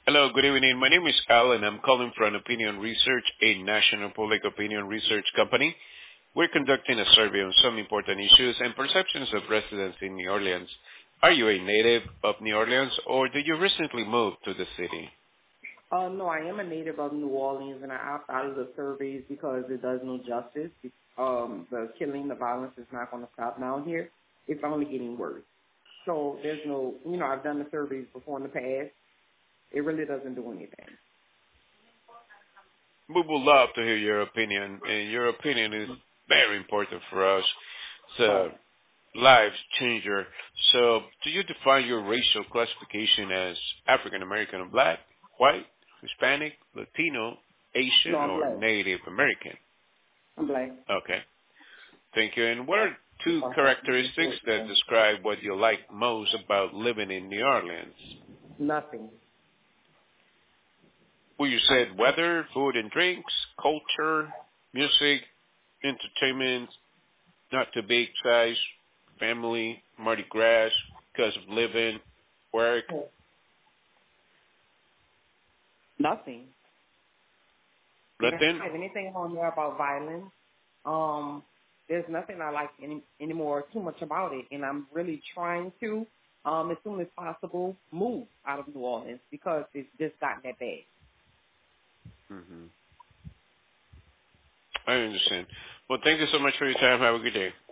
Hello, good evening. My name is Al, and I'm calling from Opinion Research, a national public opinion research company. We're conducting a survey on some important issues and perceptions of residents in New Orleans. Are you a native of New Orleans, or did you recently move to the city? No, I am a native of New Orleans, and I opt out of the surveys because it does no justice. The killing, the violence is not going to stop down here. It's only getting worse. So there's no, I've done the surveys before in the past. It really doesn't do anything. We would love to hear your opinion, and your opinion is very important for us. It's a life changer. So, do you define your racial classification as African American or Black, White, Hispanic, Latino, Asian, No, I'm or black. Native American? I'm black. Okay. Thank you. And what are two characteristics that describe what you like most about living in New Orleans? Nothing. Well, you said weather, food and drinks, culture, music, entertainment, not too big size, family, Mardi Gras, because of living, work. Nothing. They don't Nothing? have anything on there about violence. There's nothing I like anymore too much about it, and I'm really trying to, as soon as possible, move out of New Orleans because it's just gotten that bad. I understand. Well, thank you so much for your time. Have a good day.